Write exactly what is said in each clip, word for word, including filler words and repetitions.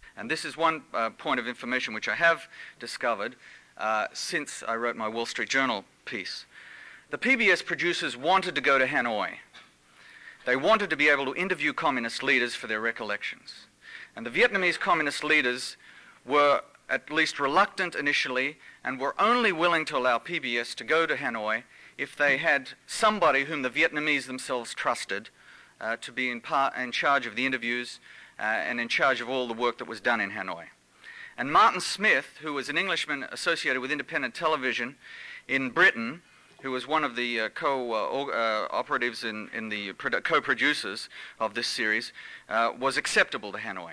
And this is one uh, point of information which I have discovered uh, since I wrote my Wall Street Journal piece. The P B S producers wanted to go to Hanoi. They wanted to be able to interview communist leaders for their recollections. And the Vietnamese communist leaders were at least reluctant initially and were only willing to allow P B S to go to Hanoi if they had somebody whom the Vietnamese themselves trusted uh, to be in, par in charge of the interviews uh, and in charge of all the work that was done in Hanoi. And Martin Smith, who was an Englishman associated with independent television in Britain, who was one of the uh, co-operatives uh, in, in the co-producers of this series, uh, was acceptable to Hanoi.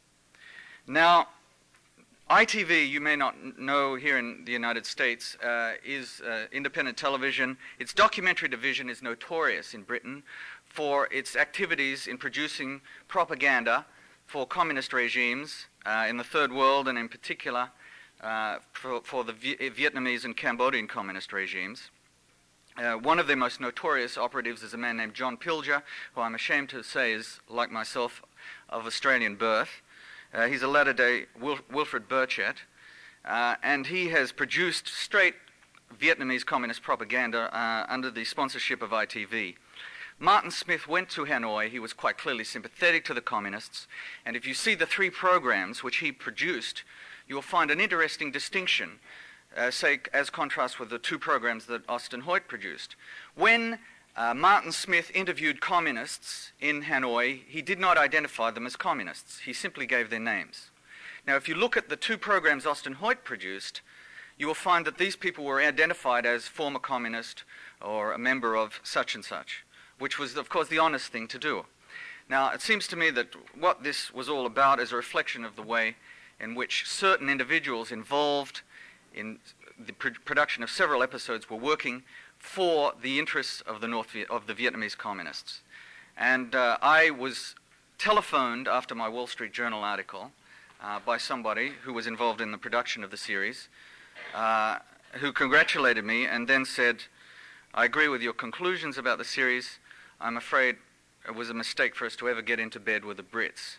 Now, I T V, you may not know here in the United States, uh, is uh, independent television. Its documentary division is notorious in Britain for its activities in producing propaganda for communist regimes uh, in the Third World, and in particular uh, for, for the v Vietnamese and Cambodian communist regimes. Uh, one of their most notorious operatives is a man named John Pilger, who I'm ashamed to say is, like myself, of Australian birth. Uh, he's a latter-day Wil Wilfred Burchett, uh, and he has produced straight Vietnamese communist propaganda uh, under the sponsorship of I T V. Martin Smith went to Hanoi. He was quite clearly sympathetic to the communists, and if you see the three programs which he produced, you'll find an interesting distinction, uh, say, as contrast with the two programs that Austin Hoyt produced. When Uh, Martin Smith interviewed communists in Hanoi, he did not identify them as communists. He simply gave their names. Now, if you look at the two programs Austin Hoyt produced, you will find that these people were identified as former communist or a member of such and such, which was, of course, the honest thing to do. Now, it seems to me that what this was all about is a reflection of the way in which certain individuals involved in the pr production of several episodes were working for the interests of the North Viet of the Vietnamese communists. And uh, I was telephoned after my Wall Street Journal article uh, by somebody who was involved in the production of the series, uh, who congratulated me and then said, "I agree with your conclusions about the series. I'm afraid it was a mistake for us to ever get into bed with the Brits."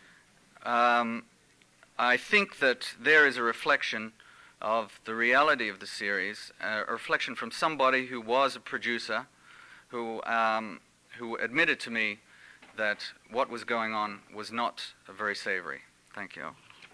Um, I think that there is a reflection of the reality of the series, uh, a reflection from somebody who was a producer, who, um, who admitted to me that what was going on was not very savory. Thank you.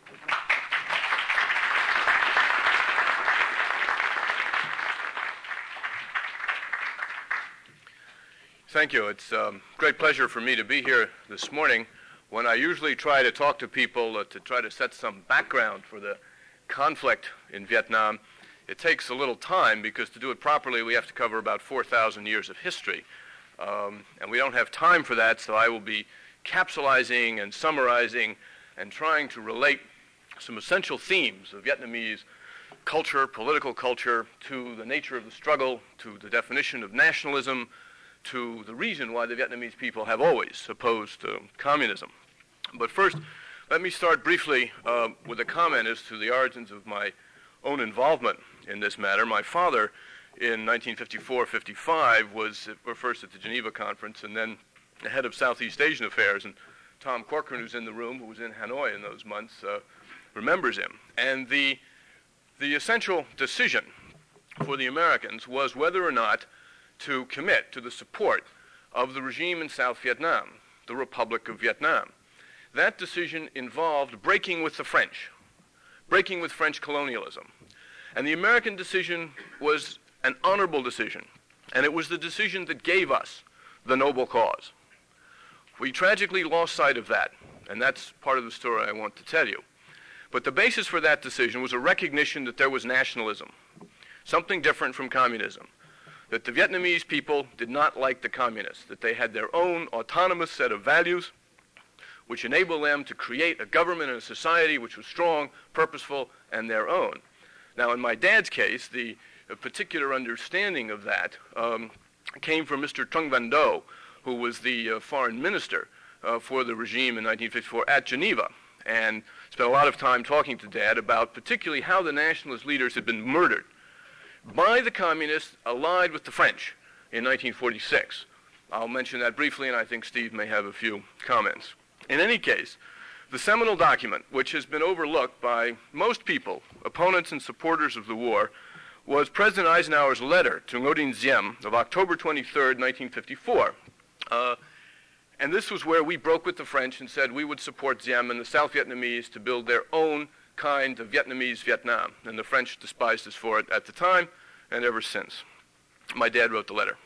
Thank you. It's a um, great pleasure for me to be here this morning when I usually try to talk to people uh, to try to set some background for the conflict in Vietnam. It takes a little time because to do it properly we have to cover about four thousand years of history. Um, and we don't have time for that, so I will be capsulizing and summarizing and trying to relate some essential themes of Vietnamese culture, political culture, to the nature of the struggle, to the definition of nationalism, to the reason why the Vietnamese people have always opposed uh, communism. But first, let me start briefly uh, with a comment as to the origins of my own involvement in this matter. My father, in nineteen fifty-four fifty-five, was uh, first at the Geneva Conference and then the head of Southeast Asian Affairs. And Tom Corcoran, who's in the room, who was in Hanoi in those months, uh, remembers him. And the, the essential decision for the Americans was whether or not to commit to the support of the regime in South Vietnam, the Republic of Vietnam. That decision involved breaking with the French, breaking with French colonialism. And the American decision was an honorable decision, and it was the decision that gave us the noble cause. We tragically lost sight of that, and that's part of the story I want to tell you. But the basis for that decision was a recognition that there was nationalism, something different from communism, that the Vietnamese people did not like the communists, that they had their own autonomous set of values which enabled them to create a government and a society which was strong, purposeful, and their own. Now, in my dad's case, the uh, particular understanding of that um, came from Mister Trung Van Do, who was the uh, foreign minister uh, for the regime in nineteen fifty-four at Geneva, and spent a lot of time talking to Dad about particularly how the nationalist leaders had been murdered by the communists allied with the French in nineteen forty-six. I'll mention that briefly, and I think Steve may have a few comments. In any case, The seminal document, which has been overlooked by most people, opponents and supporters of the war, was President Eisenhower's letter to Ngo Dinh Diem of October twenty-third, nineteen fifty-four. Uh, and this was where we broke with the French and said we would support Diem and the South Vietnamese to build their own kind of Vietnamese Vietnam. And the French despised us for it at the time and ever since. My dad wrote the letter.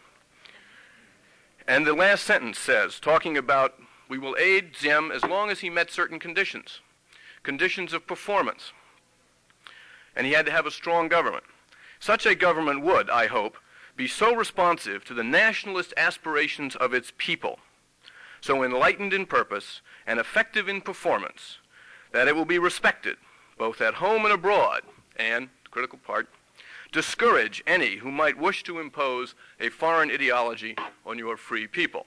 And the last sentence says, talking about we will aid Diem as long as he met certain conditions, conditions of performance. And he had to have a strong government. Such a government would, I hope, be so responsive to the nationalist aspirations of its people, so enlightened in purpose and effective in performance, that it will be respected, both at home and abroad, and, critical part, discourage any who might wish to impose a foreign ideology on your free people.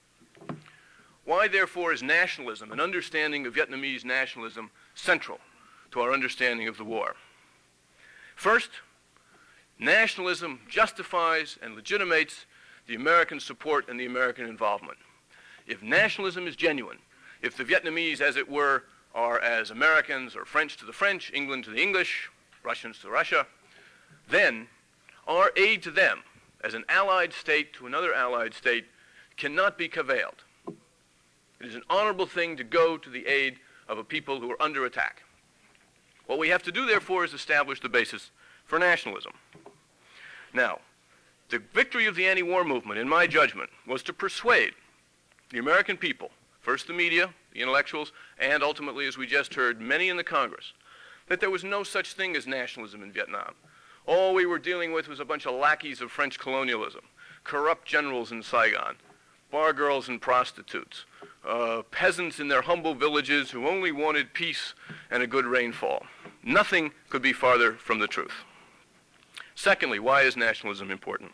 Why, therefore, is nationalism, an understanding of Vietnamese nationalism, central to our understanding of the war? First, nationalism justifies and legitimates the American support and the American involvement. If nationalism is genuine, if the Vietnamese, as it were, are as Americans or French to the French, England to the English, Russians to Russia, then our aid to them as an allied state to another allied state cannot be cavilled. It is an honorable thing to go to the aid of a people who are under attack. What we have to do, therefore, is establish the basis for nationalism. Now, the victory of the anti-war movement, in my judgment, was to persuade the American people, first the media, the intellectuals, and ultimately, as we just heard, many in the Congress, that there was no such thing as nationalism in Vietnam. All we were dealing with was a bunch of lackeys of French colonialism, corrupt generals in Saigon, bar girls and prostitutes, uh, peasants in their humble villages who only wanted peace and a good rainfall. Nothing could be farther from the truth. Secondly, why is nationalism important?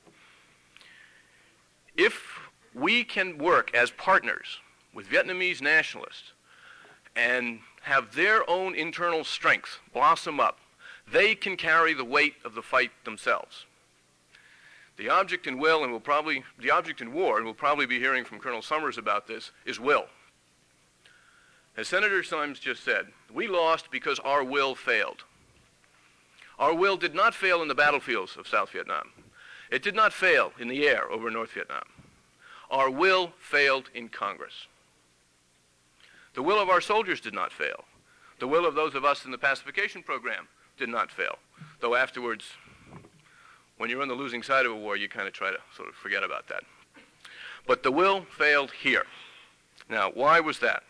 If we can work as partners with Vietnamese nationalists and have their own internal strength blossom up, they can carry the weight of the fight themselves. The object in will, and we'll probably, the object in war, and we'll probably be hearing from Colonel Summers about this, is will. As Senator Symes just said, we lost because our will failed. Our will did not fail in the battlefields of South Vietnam. It did not fail in the air over North Vietnam. Our will failed in Congress. The will of our soldiers did not fail. The will of those of us in the pacification program did not fail, though afterwards, when you're on the losing side of a war, you kind of try to sort of forget about that. But the will failed here. Now, why was that?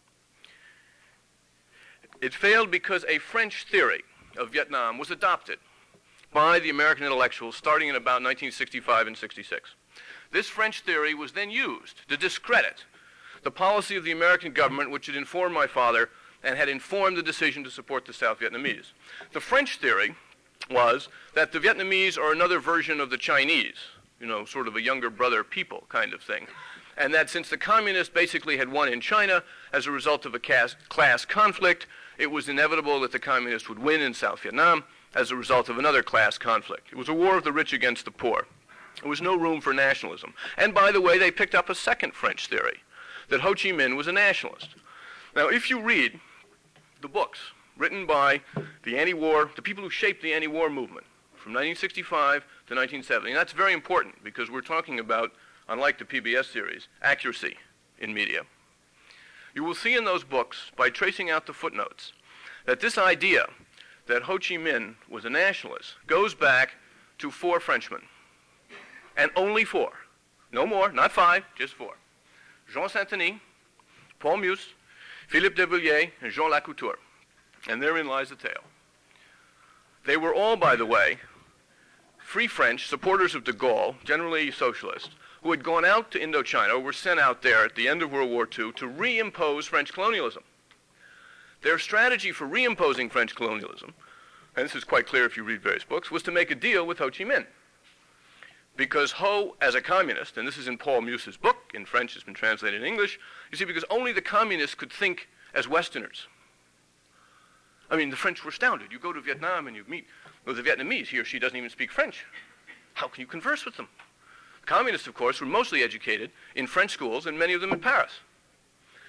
It failed because a French theory of Vietnam was adopted by the American intellectuals starting in about nineteen sixty-five and sixty-six. This French theory was then used to discredit the policy of the American government, which had informed my father and had informed the decision to support the South Vietnamese. The French theory was that the Vietnamese are another version of the Chinese, you know, sort of a younger brother people kind of thing. And that since the communists basically had won in China as a result of a class, class conflict, it was inevitable that the communists would win in South Vietnam as a result of another class conflict. It was a war of the rich against the poor. There was no room for nationalism. And by the way, they picked up a second French theory, that Ho Chi Minh was a nationalist. Now, if you read the books written by the anti-war, the people who shaped the anti-war movement from nineteen sixty-five to nineteen seventy, and that's very important because we're talking about, unlike the P B S series, accuracy in media. You will see in those books, by tracing out the footnotes, that this idea that Ho Chi Minh was a nationalist goes back to four Frenchmen, and only four. No more, not five, just four. Jean Saint-Denis, Paul Meuse, Philippe de Villiers, and Jean Lacouture. And therein lies the tale. They were all, by the way, free French, supporters of de Gaulle, generally socialists, who had gone out to Indochina, were sent out there at the end of World War Two to reimpose French colonialism. Their strategy for reimposing French colonialism, and this is quite clear if you read various books, was to make a deal with Ho Chi Minh. Because Ho, as a communist, and this is in Paul Meuse's book, in French, it's been translated in English, you see, because only the communists could think as Westerners. I mean, the French were astounded. You go to Vietnam and you meet with a Vietnamese. He or she doesn't even speak French. How can you converse with them? Communists, of course, were mostly educated in French schools, and many of them in Paris.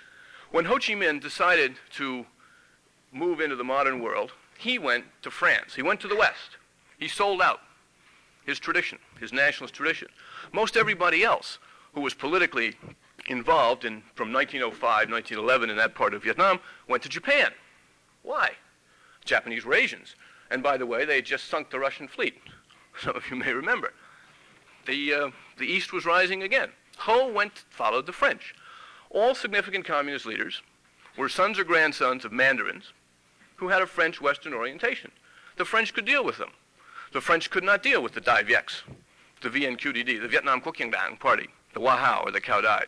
When Ho Chi Minh decided to move into the modern world, he went to France. He went to the West. He sold out his tradition, his nationalist tradition. Most everybody else who was politically involved in, from nineteen oh five, nineteen eleven in that part of Vietnam, went to Japan. Why? Japanese were Asians. And by the way, they had just sunk the Russian fleet. Some of you may remember. The, uh, the East was rising again. Ho went, followed the French. All significant communist leaders were sons or grandsons of mandarins who had a French Western orientation. The French could deal with them. The French could not deal with the Dai Viets, the V N Q D D, the Vietnam Kuomintang Party, the Hoa Hao or the Cao Dai.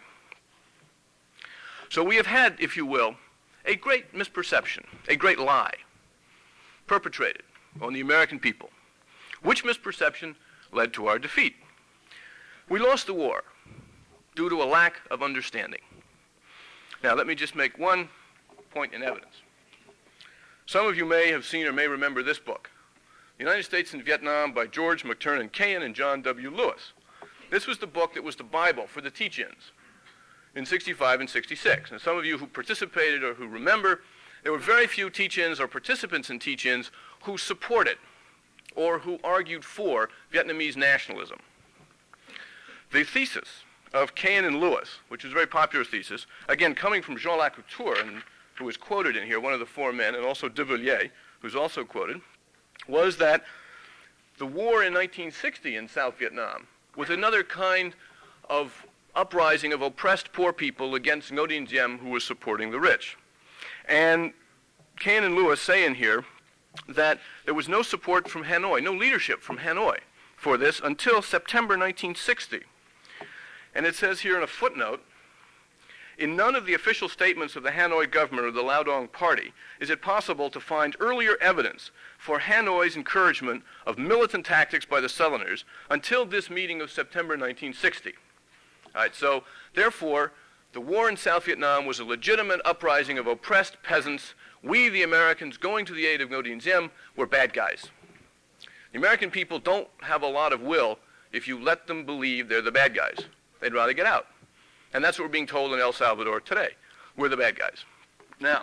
So we have had, if you will, a great misperception, a great lie perpetrated on the American people, which misperception led to our defeat. We lost the war due to a lack of understanding. Now, let me just make one point in evidence. Some of you may have seen or may remember this book, The United States in Vietnam by George McTurnan Cahan and John W. Lewis. This was the book that was the Bible for the teach-ins in sixty-five and sixty-six. And some of you who participated or who remember, there were very few teach-ins or participants in teach-ins who supported or who argued for Vietnamese nationalism. The thesis of Cahan and Lewis, which is a very popular thesis, again coming from Jean Lacouture, and who is quoted in here, one of the four men, and also de Villiers, who's also quoted, was that the war in nineteen sixty in South Vietnam was another kind of uprising of oppressed poor people against Ngo Dinh Diem, who was supporting the rich. And Cahan and Lewis say in here that there was no support from Hanoi, no leadership from Hanoi for this until September nineteen sixty. And it says here in a footnote, in none of the official statements of the Hanoi government or the Lao Dong Party is it possible to find earlier evidence for Hanoi's encouragement of militant tactics by the Southerners until this meeting of September nineteen sixty. All right, so therefore, the war in South Vietnam was a legitimate uprising of oppressed peasants. We, the Americans, going to the aid of Ngo Dinh Diem, were bad guys. The American people don't have a lot of will if you let them believe they're the bad guys. They'd rather get out. And that's what we're being told in El Salvador today. We're the bad guys. Now,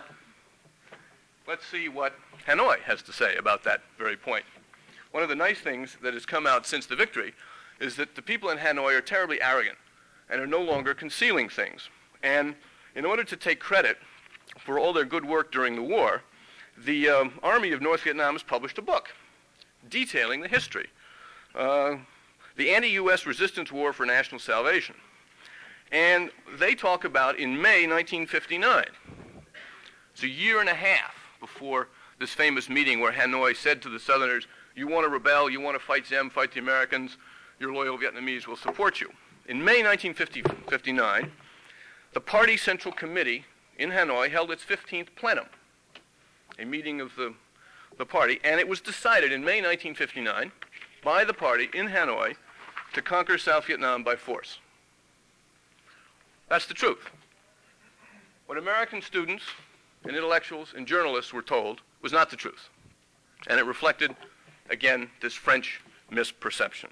let's see what Hanoi has to say about that very point. One of the nice things that has come out since the victory is that the people in Hanoi are terribly arrogant and are no longer concealing things. And in order to take credit for all their good work during the war, the um, Army of North Vietnam has published a book detailing the history. Uh, the Anti-U S Resistance War for National Salvation. And they talk about in May nineteen fifty-nine. It's a year and a half before this famous meeting where Hanoi said to the Southerners, you want to rebel, you want to fight Diem, fight the Americans, your loyal Vietnamese will support you. In May nineteen fifty-nine, the Party Central Committee in Hanoi held its fifteenth plenum, a meeting of the, the party, and it was decided in May nineteen fifty-nine by the party in Hanoi to conquer South Vietnam by force. That's the truth. What American students and intellectuals and journalists were told was not the truth. And it reflected, again, this French misperception.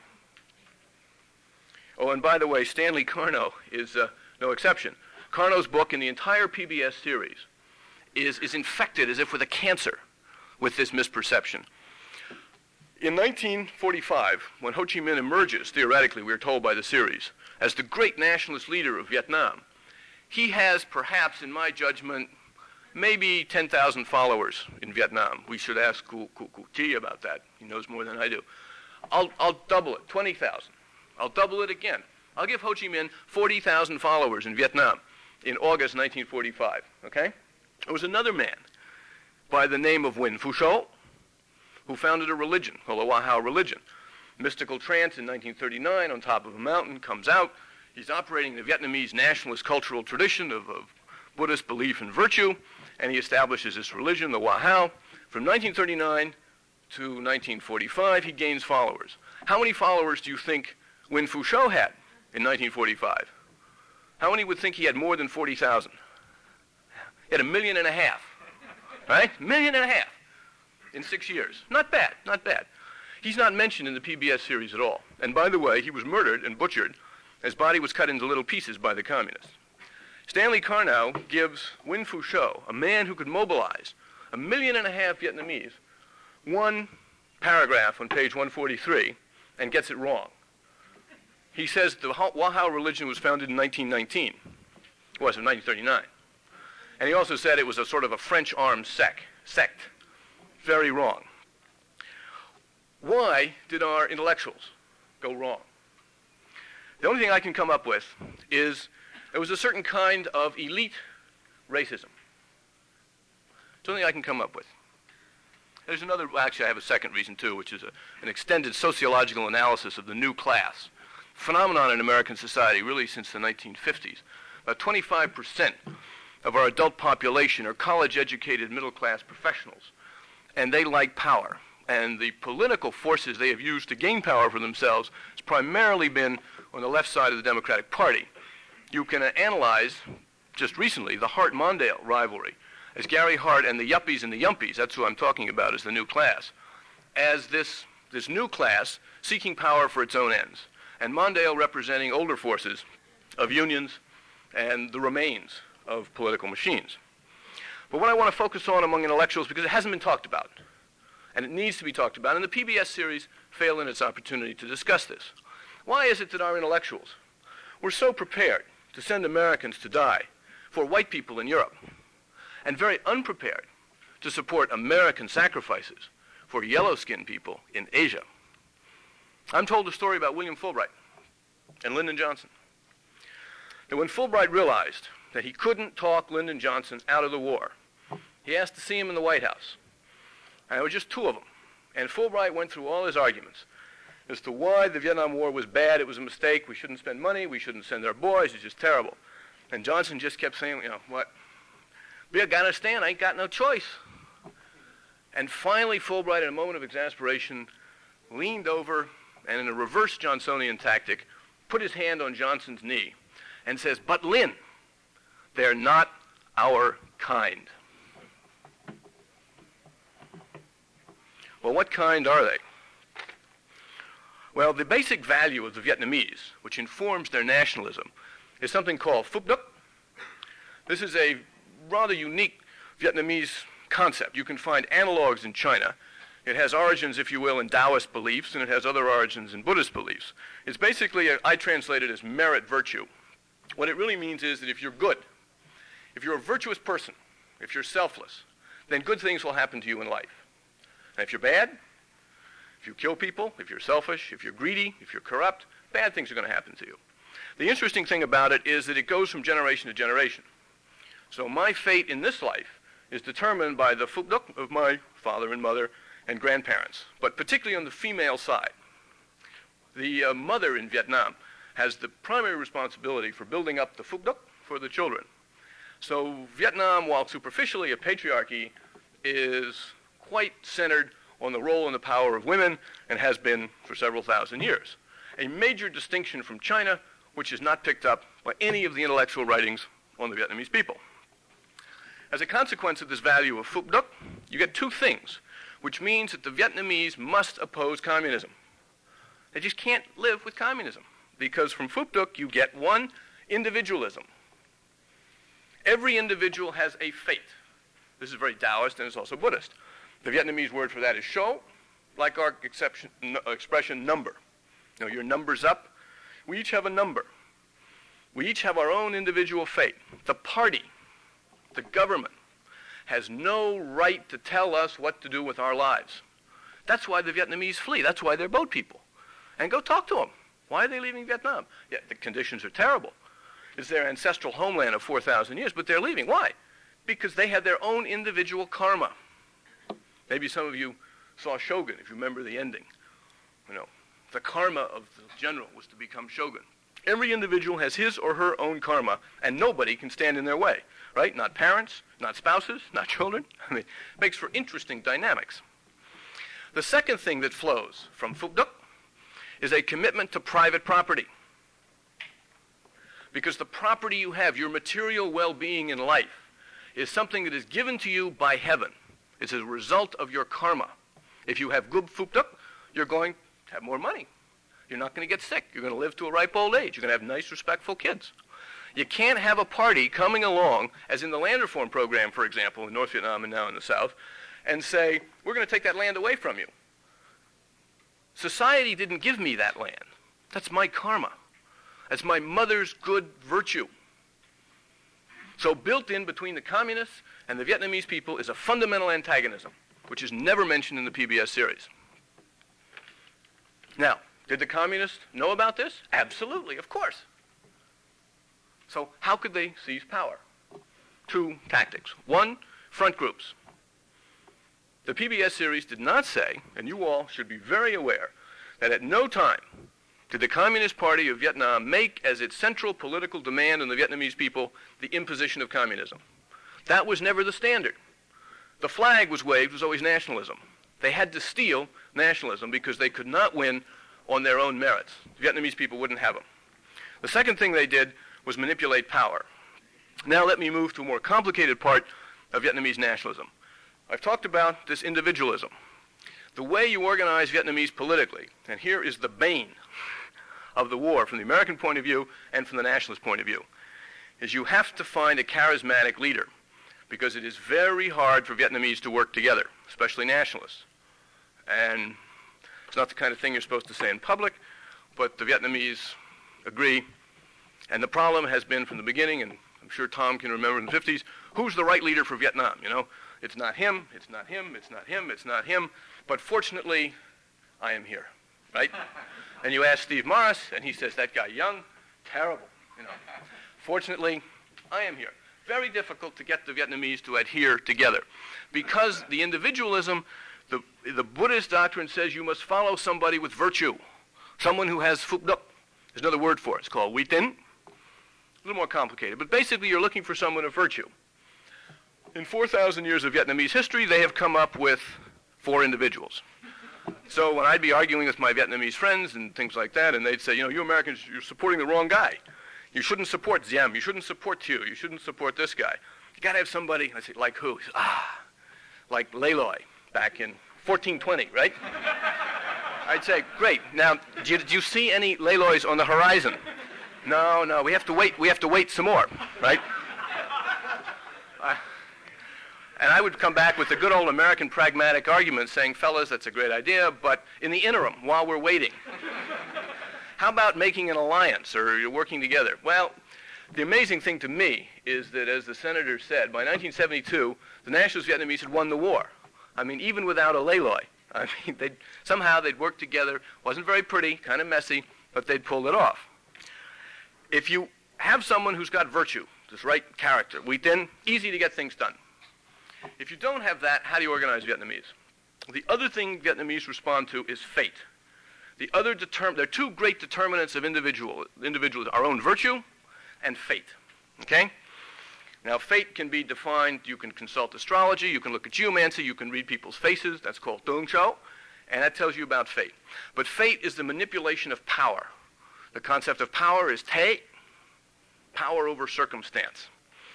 Oh, and by the way, Stanley Carno is uh, no exception. Carno's book in the entire P B S series is, is infected as if with a cancer with this misperception. In nineteen forty-five, when Ho Chi Minh emerges, theoretically, we are told by the series, as the great nationalist leader of Vietnam, he has perhaps, in my judgment, maybe ten thousand followers in Vietnam. We should ask Cu Cu Cu Thi about that. He knows more than I do. I'll, I'll double it, twenty thousand. I'll double it again. I'll give Ho Chi Minh forty thousand followers in Vietnam in August nineteen forty-five, okay? There was another man by the name of Nguyen Phu Cho who founded a religion, called the Hoa Hao religion. Mystical trance in nineteen thirty-nine on top of a mountain, comes out. He's operating the Vietnamese nationalist cultural tradition of, of Buddhist belief and virtue, and he establishes this religion, the Hoa Hao. From nineteen thirty-nine to nineteen forty-five, he gains followers. How many followers do you think Nguyen Phu Cho had in nineteen forty-five? How many would think he had more than forty thousand? He had a million and a half, right? A million and a half in six years. Not bad, not bad. He's not mentioned in the P B S series at all. And by the way, he was murdered and butchered. His body was cut into little pieces by the communists. Stanley Karnow gives Win Fu Sho, a man who could mobilize a million and a half Vietnamese, one paragraph on page one forty-three and gets it wrong. He says the Wahao religion was founded in nineteen nineteen. It was in nineteen thirty-nine. And he also said it was a sort of a French armed sect. sect. Very wrong. Why did our intellectuals go wrong? The only thing I can come up with is there was a certain kind of elite racism. It's the only thing I can come up with. There's another, well, actually I have a second reason too, which is a, an extended sociological analysis of the new class. Phenomenon in American society really since the nineteen fifties. About twenty-five percent of our adult population are college-educated middle-class professionals, and they like power. And the political forces they have used to gain power for themselves has primarily been on the left side of the Democratic Party. You can uh, analyze, just recently, the Hart-Mondale rivalry, as Gary Hart and the yuppies and the yumpies, that's who I'm talking about as the new class, as this, this new class seeking power for its own ends, and Mondale representing older forces of unions and the remains of political machines. But what I want to focus on among intellectuals, because it hasn't been talked about, and it needs to be talked about, and the P B S series failed in its opportunity to discuss this. Why is it that our intellectuals were so prepared to send Americans to die for white people in Europe, and very unprepared to support American sacrifices for yellow-skinned people in Asia? I'm told a story about William Fulbright and Lyndon Johnson. That when Fulbright realized that he couldn't talk Lyndon Johnson out of the war, he asked to see him in the White House. And there were just two of them. And Fulbright went through all his arguments as to why the Vietnam War was bad, it was a mistake, we shouldn't spend money, we shouldn't send our boys, it's just terrible. And Johnson just kept saying, you know, what? We gotta understand, I ain't got no choice. And finally, Fulbright, in a moment of exasperation, leaned over and in a reverse Johnsonian tactic, put his hand on Johnson's knee and says, "But Lynn, they're not our kind." Well, what kind are they? Well, the basic value of the Vietnamese, which informs their nationalism, is something called Phuc Duc. This is a rather unique Vietnamese concept. You can find analogs in China. It has origins, if you will, in Taoist beliefs, and it has other origins in Buddhist beliefs. It's basically, a, I translate it as merit virtue. What it really means is that if you're good, if you're a virtuous person, if you're selfless, then good things will happen to you in life. And if you're bad, if you kill people, if you're selfish, if you're greedy, if you're corrupt, bad things are going to happen to you. The interesting thing about it is that it goes from generation to generation. So my fate in this life is determined by the Phuc Duc of my father and mother and grandparents, but particularly on the female side. The uh, mother in Vietnam has the primary responsibility for building up the Phuc Duc for the children. So Vietnam, while superficially a patriarchy, is quite centered on the role and the power of women and has been for several thousand years. A major distinction from China, which is not picked up by any of the intellectual writings on the Vietnamese people. As a consequence of this value of Phuc Duc, you get two things, which means that the Vietnamese must oppose communism. They just can't live with communism, because from Phuc Duc you get one, individualism. Every individual has a fate. This is very Taoist and it's also Buddhist. The Vietnamese word for that is shou, like our exception, no, expression number. You know, your number's up. We each have a number. We each have our own individual fate. The party, the government, has no right to tell us what to do with our lives. That's why the Vietnamese flee. That's why they're boat people. And go talk to them. Why are they leaving Vietnam? Yeah, the conditions are terrible. It's their ancestral homeland of four thousand years, but they're leaving. Why? Because they had their own individual karma. Maybe some of you saw Shogun, if you remember the ending. You know, the karma of the general was to become Shogun. Every individual has his or her own karma, and nobody can stand in their way, right? Not parents, not spouses, not children. I mean, it makes for interesting dynamics. The second thing that flows from Phuc Duc is a commitment to private property. Because the property you have, your material well-being in life, is something that is given to you by heaven. It's a result of your karma. If you have good Phuc Duc, you're going to have more money. You're not going to get sick. You're going to live to a ripe old age. You're going to have nice, respectful kids. You can't have a party coming along, as in the land reform program, for example, in North Vietnam and now in the South, and say, we're going to take that land away from you. Society didn't give me that land. That's my karma. That's my mother's good virtue. So built in between the communists and the Vietnamese people is a fundamental antagonism, which is never mentioned in the P B S series. Now, did the communists know about this? Absolutely, of course. So how could they seize power? Two tactics. One, front groups. The P B S series did not say, and you all should be very aware, that at no time did the Communist Party of Vietnam make as its central political demand on the Vietnamese people the imposition of communism. That was never the standard. The flag was waved, was always nationalism. They had to steal nationalism because they could not win on their own merits. The Vietnamese people wouldn't have them. The second thing they did was manipulate power. Now let me move to a more complicated part of Vietnamese nationalism. I've talked about this individualism. The way you organize Vietnamese politically, and here is the bane of the war from the American point of view and from the nationalist point of view, is you have to find a charismatic leader because it is very hard for Vietnamese to work together, especially nationalists. And it's not the kind of thing you're supposed to say in public, but the Vietnamese agree. And the problem has been from the beginning, and I'm sure Tom can remember in the fifties, who's the right leader for Vietnam, you know? It's not him, it's not him, it's not him, it's not him. But fortunately, I am here, right? And you ask Steve Morris, and he says, that guy Young, terrible, you know. Fortunately, I am here. Very difficult to get the Vietnamese to adhere together because the individualism, the, the Buddhist doctrine says you must follow somebody with virtue, someone who has phuc duc. There's another word for it. It's called uy tín. A little more complicated, but basically you're looking for someone of virtue. In four thousand years of Vietnamese history, they have come up with four individuals. So when I'd be arguing with my Vietnamese friends and things like that, and they'd say, you know, you Americans, you're supporting the wrong guy. You shouldn't support Diem. You shouldn't support Thieu. You shouldn't support this guy. You got to have somebody. I say, like who? He says, ah, like Le Loi back in fourteen twenty, right? I'd say, great. Now, do you, do you see any Le Lois on the horizon? No, no. We have to wait. We have to wait some more, right? Uh, and I would come back with the good old American pragmatic argument saying, fellas, that's a great idea, but in the interim, while we're waiting, how about making an alliance or you're working together? Well, the amazing thing to me is that, as the senator said, by nineteen seventy-two, the nationalist Vietnamese had won the war. I mean, even without a Le Loi. I mean, they'd, somehow they'd worked together. Wasn't very pretty, kind of messy, but they'd pulled it off. If you have someone who's got virtue, this right character, uy tín, easy to get things done. If you don't have that, how do you organize Vietnamese? The other thing Vietnamese respond to is fate. The other determ- there are two great determinants of individual, individuals, our own virtue and fate, okay? Now, fate can be defined, you can consult astrology, you can look at geomancy, you can read people's faces, that's called Tung Chou, and that tells you about fate. But fate is the manipulation of power. The concept of power is Te, power over circumstance.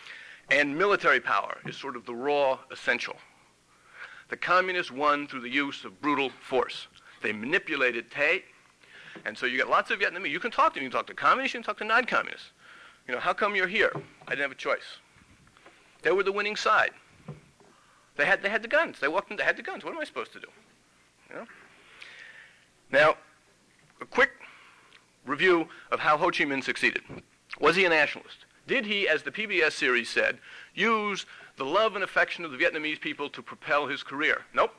And military power is sort of the raw essential. The communists won through the use of brutal force. They manipulated Te, and so you get lots of Vietnamese. You can talk to them. You can talk to communists, you can talk to non-communists. You know, how come you're here? I didn't have a choice. They were the winning side. They had, they had the guns. They walked in, they had the guns. What am I supposed to do? You know? Now, a quick review of how Ho Chi Minh succeeded. Was he a nationalist? Did he, as the P B S series said, use the love and affection of the Vietnamese people to propel his career? Nope.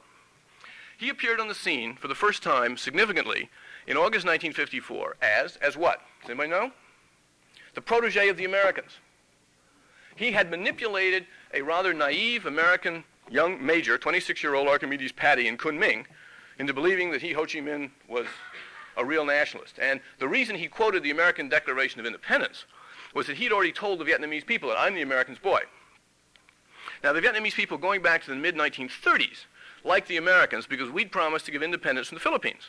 He appeared on the scene for the first time significantly in August nineteen fifty-four as, as what? Does anybody know? The protege of the Americans. He had manipulated a rather naive American young major, twenty-six-year-old Archimedes Patty in Kunming, into believing that he, Ho Chi Minh, was a real nationalist. And the reason he quoted the American Declaration of Independence was that he'd already told the Vietnamese people that I'm the Americans' boy. Now, the Vietnamese people, going back to the mid nineteen thirties, liked the Americans because we'd promised to give independence from the Philippines.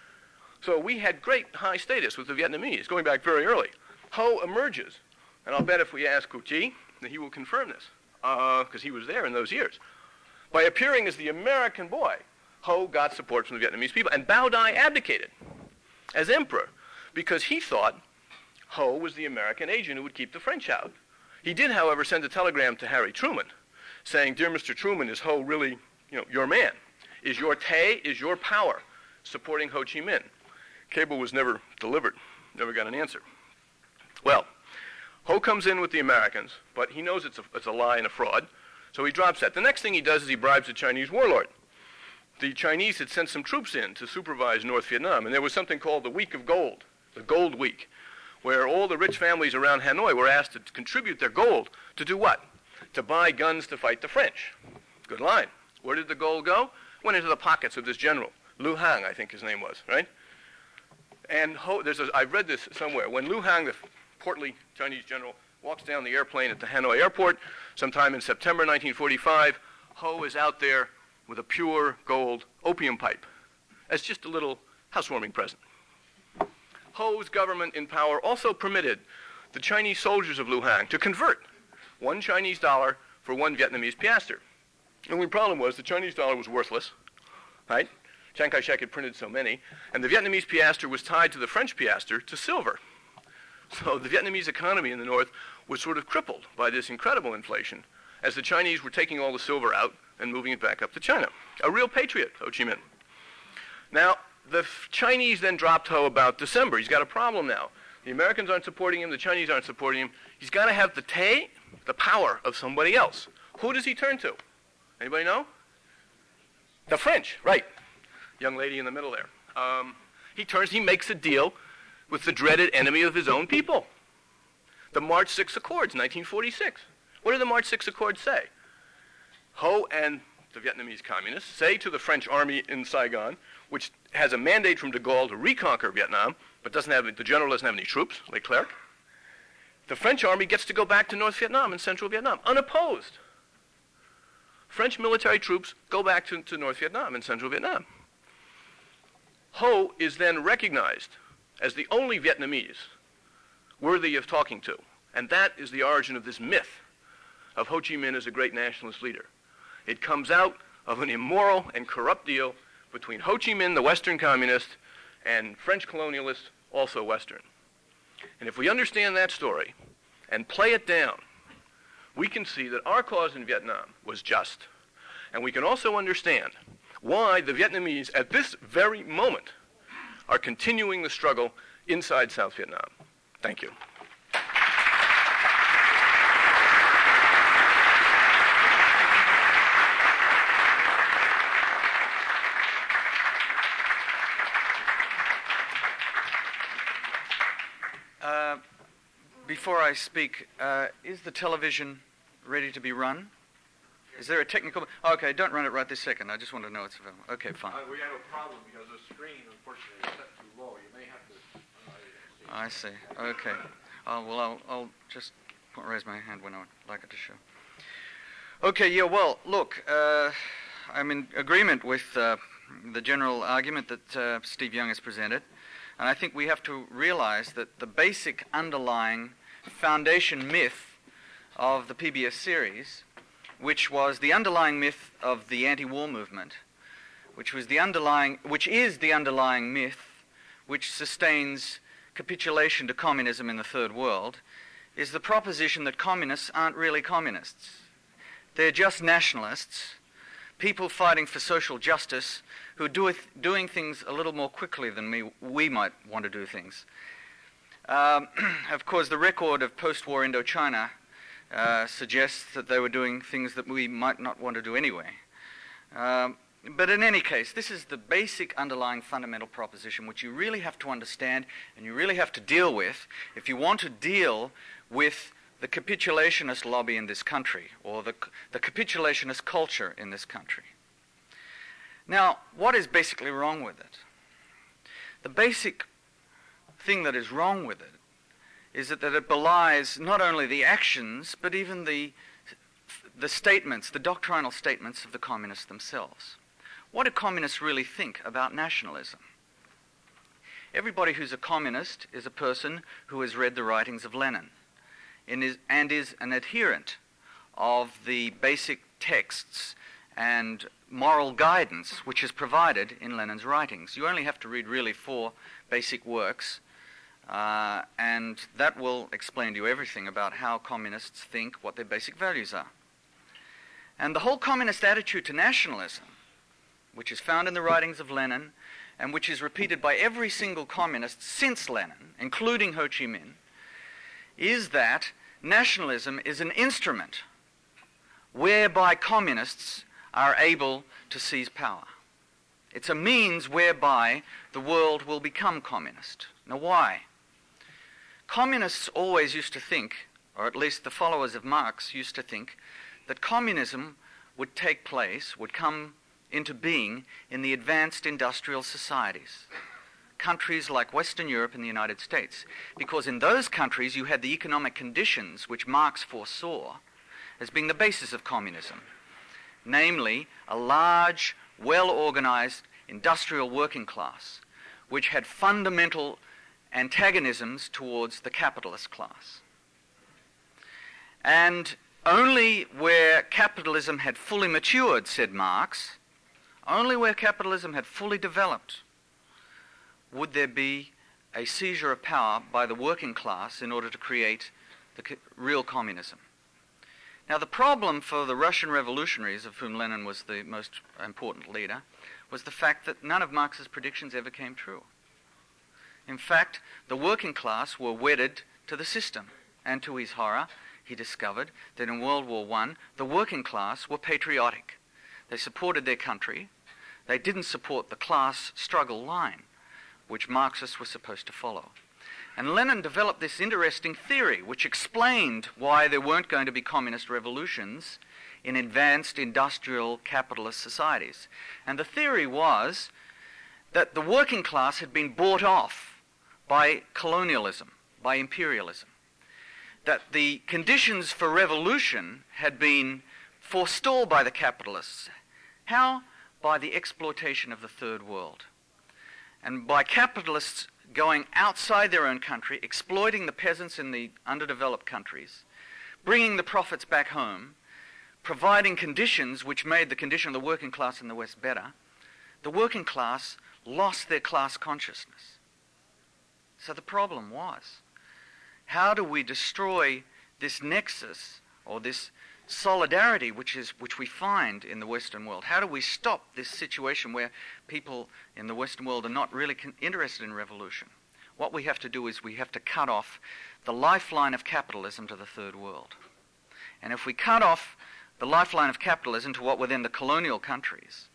So we had great high status with the Vietnamese, going back very early. Ho emerges, and I'll bet if we ask Cu Chi, that he will confirm this, because uh, he was there in those years. By appearing as the American boy, Ho got support from the Vietnamese people, and Bao Dai abdicated as emperor because he thought Ho was the American agent who would keep the French out. He did, however, send a telegram to Harry Truman saying, "Dear Mister Truman, is Ho really, you know, your man? Is your Tay, is your power supporting Ho Chi Minh?" Cable was never delivered, never got an answer. Well, Ho comes in with the Americans, but he knows it's a, it's a lie and a fraud, so he drops that. The next thing he does is he bribes a Chinese warlord. The Chinese had sent some troops in to supervise North Vietnam, and there was something called the Week of Gold, the Gold Week, where all the rich families around Hanoi were asked to contribute their gold to do what? To buy guns to fight the French. Good line. Where did the gold go? Went into the pockets of this general, Lu Hang, I think his name was, right? And Ho, there's a, I've read this somewhere. When Lu Hang, the portly Chinese general, walks down the airplane at the Hanoi airport sometime in September nineteen forty-five, Ho is out there with a pure gold opium pipe as just a little housewarming present. Ho's government in power also permitted the Chinese soldiers of Lu Hang to convert one Chinese dollar for one Vietnamese piastre. The only problem was the Chinese dollar was worthless, right? Chiang Kai-shek had printed so many, and the Vietnamese piastre was tied to the French piastre to silver. So the Vietnamese economy in the north was sort of crippled by this incredible inflation as the Chinese were taking all the silver out and moving it back up to China. A real patriot, Ho Chi Minh. Now, the f- Chinese then dropped Ho about December. He's got a problem now. The Americans aren't supporting him. The Chinese aren't supporting him. He's got to have the Tay, the power of somebody else. Who does he turn to? Anybody know? The French, right. Young lady in the middle there. Um, he turns, he makes a deal with the dreaded enemy of his own people. The March sixth Accords, nineteen forty-six. What do the March sixth Accords say? Ho and the Vietnamese communists say to the French army in Saigon, which has a mandate from de Gaulle to reconquer Vietnam, but doesn't have, the general doesn't have any troops, Leclerc. The French army gets to go back to North Vietnam and Central Vietnam, unopposed. French military troops go back to, to North Vietnam and Central Vietnam. Ho is then recognized as the only Vietnamese worthy of talking to, and that is the origin of this myth of Ho Chi Minh as a great nationalist leader. It comes out of an immoral and corrupt deal between Ho Chi Minh, the Western communist, and French colonialists, also Western. And if we understand that story and play it down, we can see that our cause in Vietnam was just. And we can also understand why the Vietnamese at this very moment are continuing the struggle inside South Vietnam. Thank you. Uh, before I speak, uh, is the television ready to be run? Is there a technical... Okay, don't run it right this second. I just want to know it's available. Okay, fine. Uh, we have a problem because the screen, unfortunately, is set too low. You may have to... Uh, I see. Okay. Uh, well, I'll, I'll just raise my hand when I would like it to show. Okay, yeah, well, look, uh, I'm in agreement with uh, the general argument that uh, Steve Young has presented. And I think we have to realize that the basic underlying foundation myth of the P B S series, which was the underlying myth of the anti-war movement, which was the underlying, which is the underlying myth which sustains capitulation to communism in the Third World, is the proposition that communists aren't really communists. They're just nationalists, people fighting for social justice who are do th- doing things a little more quickly than me, we might want to do things. Um, of course, the record of post-war Indochina uh, suggests that they were doing things that we might not want to do anyway. Um, but in any case, this is the basic underlying fundamental proposition which you really have to understand and you really have to deal with if you want to deal with the capitulationist lobby in this country, or the, the capitulationist culture in this country. Now, what is basically wrong with it? The basic thing that is wrong with it is that, that it belies not only the actions, but even the, the statements, the doctrinal statements of the communists themselves. What do communists really think about nationalism? Everybody who's a communist is a person who has read the writings of Lenin and is, and is an adherent of the basic texts and moral guidance which is provided in Lenin's writings. You only have to read really four basic works, uh, and and that will explain to you everything about how communists think, what their basic values are. And the whole communist attitude to nationalism, which is found in the writings of Lenin, and which is repeated by every single communist since Lenin, including Ho Chi Minh, is that nationalism is an instrument whereby communists are able to seize power. It's a means whereby the world will become communist. Now why? Communists always used to think, or at least the followers of Marx used to think, that communism would take place, would come into being in the advanced industrial societies, countries like Western Europe and the United States, because in those countries you had the economic conditions which Marx foresaw as being the basis of communism, namely a large, well-organized industrial working class which had fundamental antagonisms towards the capitalist class. And only where capitalism had fully matured, said Marx, only where capitalism had fully developed would there be a seizure of power by the working class in order to create the co- real communism. Now the problem for the Russian revolutionaries, of whom Lenin was the most important leader, was the fact that none of Marx's predictions ever came true. In fact, the working class were wedded to the system, and to his horror, he discovered that in World War One, the working class were patriotic. They supported their country. They didn't support the class struggle line, which Marxists were supposed to follow. And Lenin developed this interesting theory which explained why there weren't going to be communist revolutions in advanced industrial capitalist societies. And the theory was that the working class had been bought off by colonialism, by imperialism, that the conditions for revolution had been forestalled by the capitalists. How? By the exploitation of the third world. And by capitalists going outside their own country, exploiting the peasants in the underdeveloped countries, bringing the profits back home, providing conditions which made the condition of the working class in the West better, the working class lost their class consciousness. So the problem was, how do we destroy this nexus or this solidarity which is which we find in the Western world? How do we stop this situation where people in the Western world are not really con- interested in revolution? What we have to do is we have to cut off the lifeline of capitalism to the third world. And if we cut off the lifeline of capitalism to what were then the colonial countries,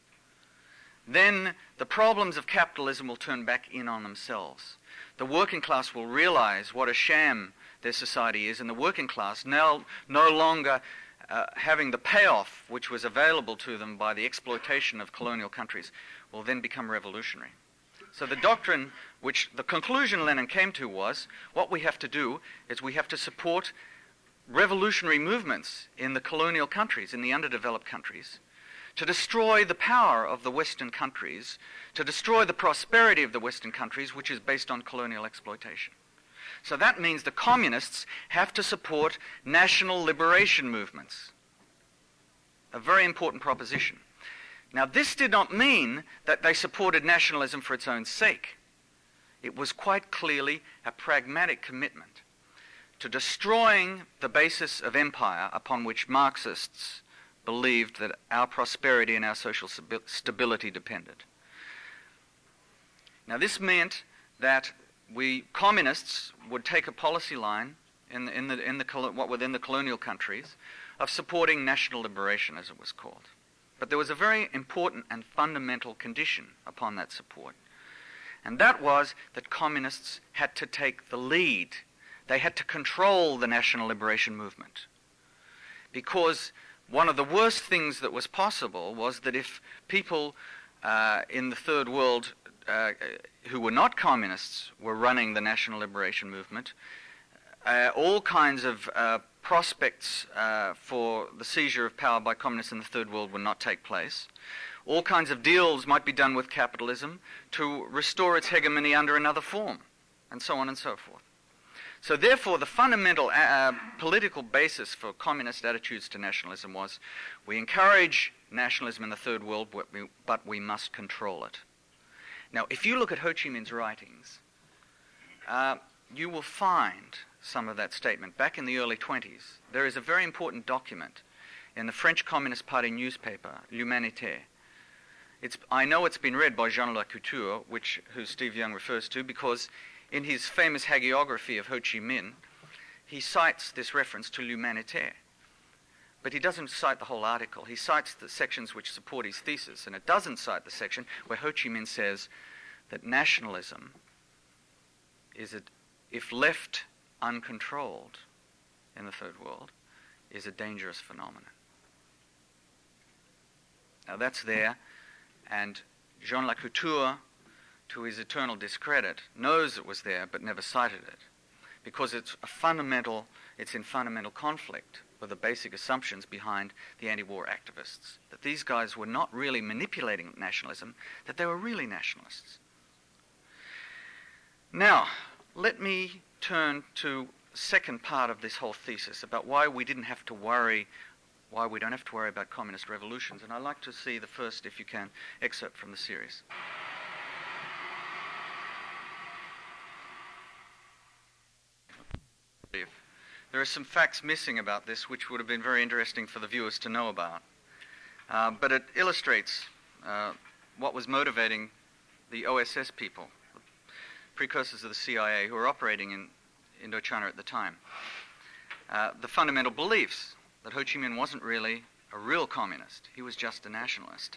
then the problems of capitalism will turn back in on themselves. The working class will realize what a sham their society is, and the working class, now no longer uh, having the payoff which was available to them by the exploitation of colonial countries, will then become revolutionary. So the doctrine, which the conclusion Lenin came to was, what we have to do is we have to support revolutionary movements in the colonial countries, in the underdeveloped countries, to destroy the power of the Western countries, to destroy the prosperity of the Western countries, which is based on colonial exploitation. So that means the communists have to support national liberation movements. A very important proposition. Now, this did not mean that they supported nationalism for its own sake. It was quite clearly a pragmatic commitment to destroying the basis of empire upon which Marxists believed that our prosperity and our social stability depended. Now, this meant that we communists would take a policy line in the, in the, in the what within the colonial countries of supporting national liberation, as it was called. But there was a very important and fundamental condition upon that support, and that was that communists had to take the lead. They had to control the national liberation movement, because one of the worst things that was possible was that if people uh, in the third world uh, who were not communists were running the national liberation movement, uh, all kinds of uh, prospects uh, for the seizure of power by communists in the third world would not take place. All kinds of deals might be done with capitalism to restore its hegemony under another form, and so on and so forth. So therefore, the fundamental uh, political basis for communist attitudes to nationalism was, we encourage nationalism in the third world, but we, but we must control it. Now, if you look at Ho Chi Minh's writings, uh, you will find some of that statement back in the early twenties. There is a very important document in the French Communist Party newspaper, L'Humanité. It's, I know it's been read by Jean Lacouture, which, who Steve Young refers to, because in his famous hagiography of Ho Chi Minh, he cites this reference to L'Humanité. But he doesn't cite the whole article. He cites the sections which support his thesis, and it doesn't cite the section where Ho Chi Minh says that nationalism is, a, if left uncontrolled in the Third World, is a dangerous phenomenon. Now that's there, and Jean Lacouture, to his eternal discredit, knows it was there but never cited it, because it's a fundamental, it's in fundamental conflict with the basic assumptions behind the anti-war activists, that these guys were not really manipulating nationalism, that they were really nationalists. Now, let me turn to the second part of this whole thesis about why we didn't have to worry, why we don't have to worry about communist revolutions, and I'd like to see the first, if you can, excerpt from the series. There are some facts missing about this which would have been very interesting for the viewers to know about. Uh, but it illustrates uh, what was motivating the O S S people, the precursors of the C I A, who were operating in Indochina at the time. Uh, the fundamental beliefs that Ho Chi Minh wasn't really a real communist. He was just a nationalist.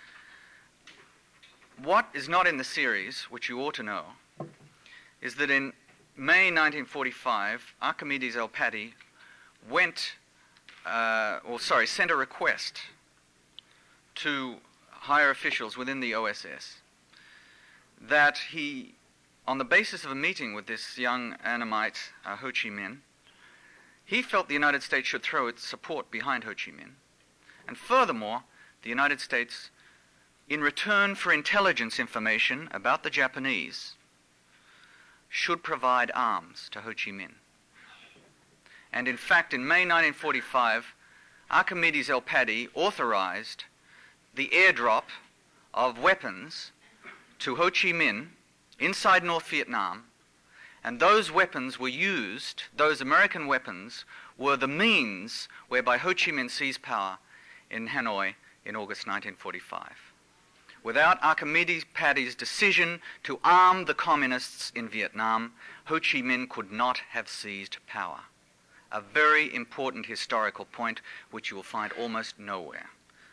What is not in the series, which you ought to know, is that in May nineteen forty-five, Archimedes El Patti went, uh, or sorry, sent a request to higher officials within the O S S that he, on the basis of a meeting with this young Annamite, uh, Ho Chi Minh, he felt the United States should throw its support behind Ho Chi Minh. And furthermore, the United States, in return for intelligence information about the Japanese, should provide arms to Ho Chi Minh. And in fact, in May nineteen forty-five, Archimedes El Patti authorized the airdrop of weapons to Ho Chi Minh inside North Vietnam, and those weapons were used, those American weapons were the means whereby Ho Chi Minh seized power in Hanoi in August nineteen forty-five. Without Archimedes Patti's decision to arm the communists in Vietnam, Ho Chi Minh could not have seized power. A very important historical point which you will find almost nowhere.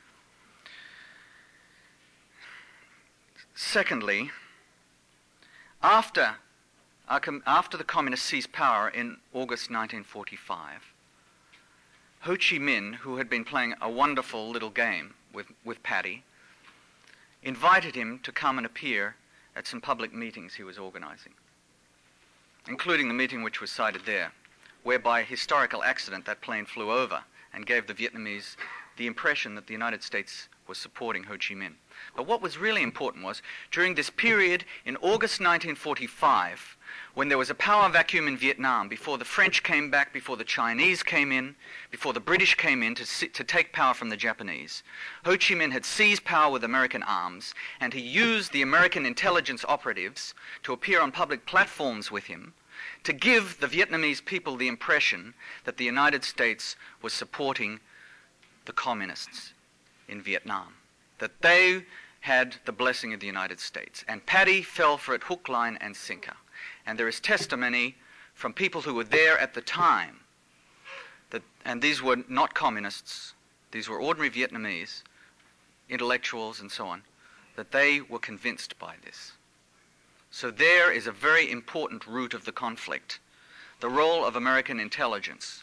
Secondly, after, after the communists seized power in August nineteen forty-five, Ho Chi Minh, who had been playing a wonderful little game with, with Patti, invited him to come and appear at some public meetings he was organizing, including the meeting which was cited there, where by historical accident that plane flew over and gave the Vietnamese the impression that the United States was supporting Ho Chi Minh. But what was really important was, during this period in August nineteen forty-five, when there was a power vacuum in Vietnam, before the French came back, before the Chinese came in, before the British came in to, sit, to take power from the Japanese, Ho Chi Minh had seized power with American arms, and he used the American intelligence operatives to appear on public platforms with him to give the Vietnamese people the impression that the United States was supporting the communists in Vietnam, that they had the blessing of the United States. And Patti fell for it hook, line, and sinker. And there is testimony from people who were there at the time, that, and these were not communists, these were ordinary Vietnamese, intellectuals and so on, that they were convinced by this. So there is a very important root of the conflict, the role of American intelligence,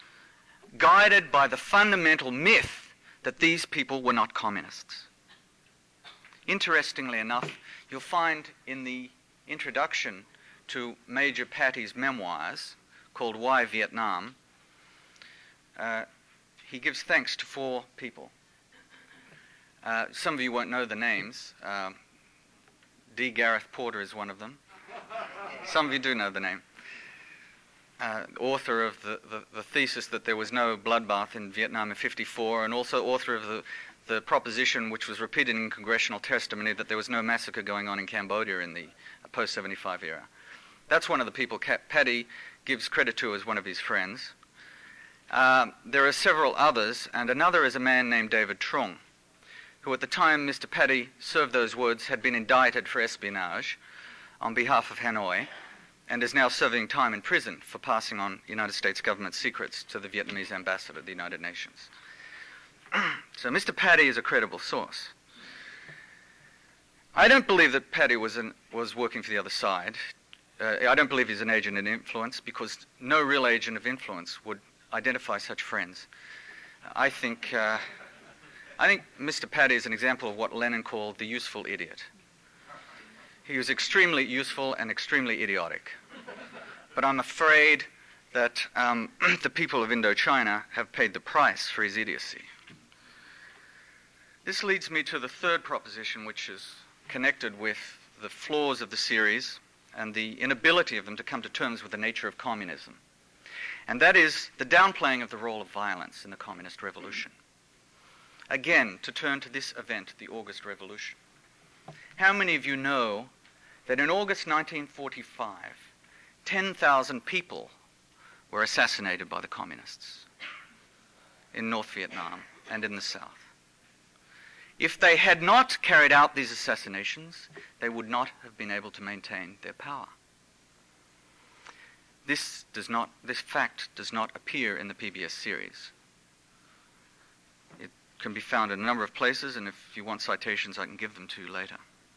guided by the fundamental myth that these people were not communists. Interestingly enough, you'll find in the introduction to Major Patti's memoirs, called Why Vietnam, uh, he gives thanks to four people. Uh, some of you won't know the names. Uh, D. Gareth Porter is one of them. Some of you do know the name. Uh, author of the, the, the thesis that there was no bloodbath in Vietnam in fifty-four, and also author of the, the proposition which was repeated in congressional testimony that there was no massacre going on in Cambodia in the post seventy-five era. That's one of the people Paddy gives credit to as one of his friends. Uh, there are several others, and another is a man named David Trung, who at the time Mister Paddy served those words had been indicted for espionage on behalf of Hanoi and is now serving time in prison for passing on United States government secrets to the Vietnamese ambassador at the United Nations. So Mister Paddy is a credible source. I don't believe that Paddy was, an, was working for the other side. Uh, I don't believe he's an agent of influence, because no real agent of influence would identify such friends. I think, uh, I think Mister Paddy is an example of what Lenin called the useful idiot. He was extremely useful and extremely idiotic. But I'm afraid that um, the people of Indochina have paid the price for his idiocy. This leads me to the third proposition, which is connected with the flaws of the series and the inability of them to come to terms with the nature of communism. And that is the downplaying of the role of violence in the communist revolution. Again, to turn to this event, the August Revolution. How many of you know that in August nineteen forty-five, ten thousand people were assassinated by the communists in North Vietnam and in the South? If they had not carried out these assassinations, they would not have been able to maintain their power. This does not, this fact does not appear in the P B S series. It can be found in a number of places, and if you want citations, I can give them to you later.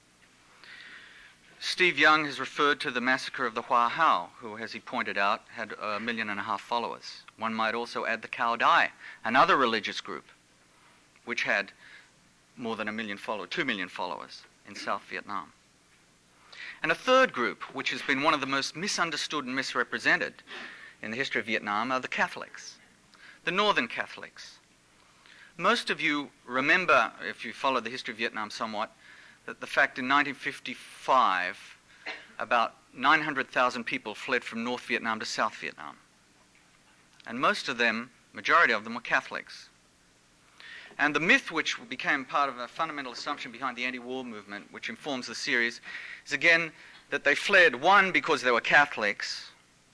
Steve Young has referred to the massacre of the Hoa Hao, who, as he pointed out, had a million and a half followers. One might also add the Cao Dai, another religious group, which had more than a million followers, two million followers in South Vietnam. And a third group, which has been one of the most misunderstood and misrepresented in the history of Vietnam, are the Catholics, the Northern Catholics. Most of you remember, if you follow the history of Vietnam somewhat, that the fact in nineteen fifty-five, about nine hundred thousand people fled from North Vietnam to South Vietnam. And most of them, majority of them, were Catholics. And the myth which became part of a fundamental assumption behind the anti-war movement, which informs the series, is again that they fled, one, because they were Catholics,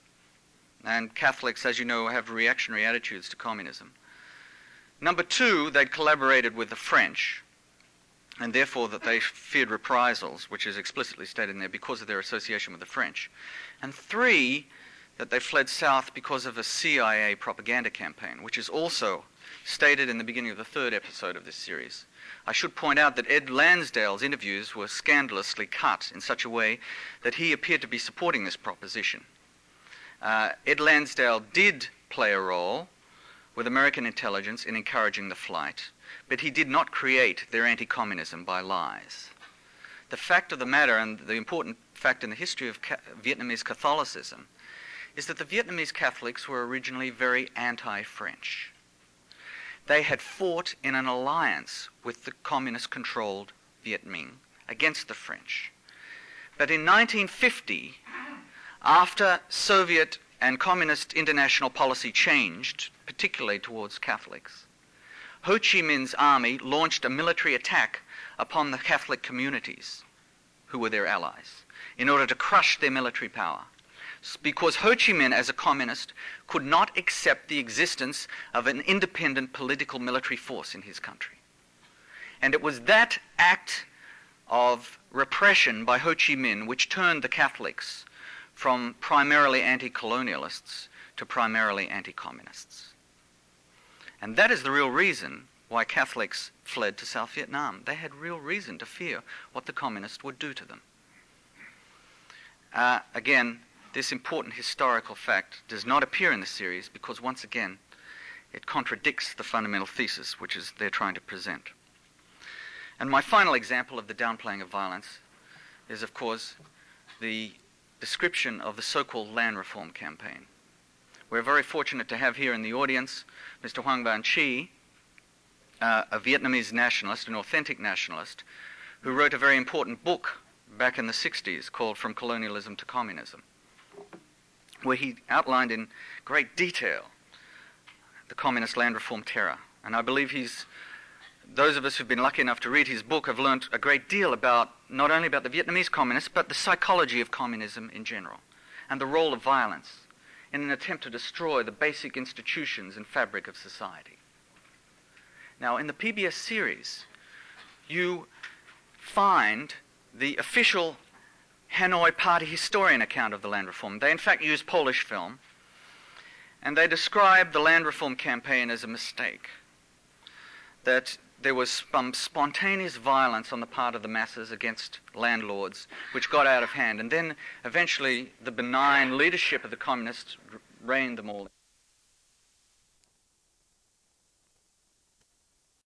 and Catholics, as you know, have reactionary attitudes to communism. Number two, they'd collaborated with the French, and therefore that they feared reprisals, which is explicitly stated in there because of their association with the French. And three, that they fled south because of a C I A propaganda campaign, which is also stated in the beginning of the third episode of this series. I should point out that Ed Lansdale's interviews were scandalously cut in such a way that he appeared to be supporting this proposition. Uh, Ed Lansdale did play a role with American intelligence in encouraging the flight, but he did not create their anti-communism by lies. The fact of the matter, and the important fact in the history of Ca- Vietnamese Catholicism, is that the Vietnamese Catholics were originally very anti-French. They had fought in an alliance with the communist-controlled Viet Minh against the French. But in nineteen fifty, after Soviet and communist international policy changed, particularly towards Catholics, Ho Chi Minh's army launched a military attack upon the Catholic communities, who were their allies, in order to crush their military power. Because Ho Chi Minh, as a communist, could not accept the existence of an independent political military force in his country. And it was that act of repression by Ho Chi Minh which turned the Catholics from primarily anti-colonialists to primarily anti-communists. And that is the real reason why Catholics fled to South Vietnam. They had real reason to fear what the communists would do to them. Uh, again, this important historical fact does not appear in the series because, once again, it contradicts the fundamental thesis which is they're trying to present. And my final example of the downplaying of violence is, of course, the description of the so-called land reform campaign. We're very fortunate to have here in the audience Mister Hoang Van Chi, uh, a Vietnamese nationalist, an authentic nationalist, who wrote a very important book back in the sixties called From Colonialism to Communism, where he outlined in great detail the communist land reform terror. And I believe he's, those of us who've been lucky enough to read his book have learnt a great deal about, not only about the Vietnamese communists, but the psychology of communism in general. and the role of violence in an attempt to destroy the basic institutions and fabric of society. Now, in the P B S series, you find the official Hanoi Party historian account of the land reform. They in fact use Polish film, and they describe the land reform campaign as a mistake, that there was some spontaneous violence on the part of the masses against landlords, which got out of hand, and then eventually the benign leadership of the communists reigned them all.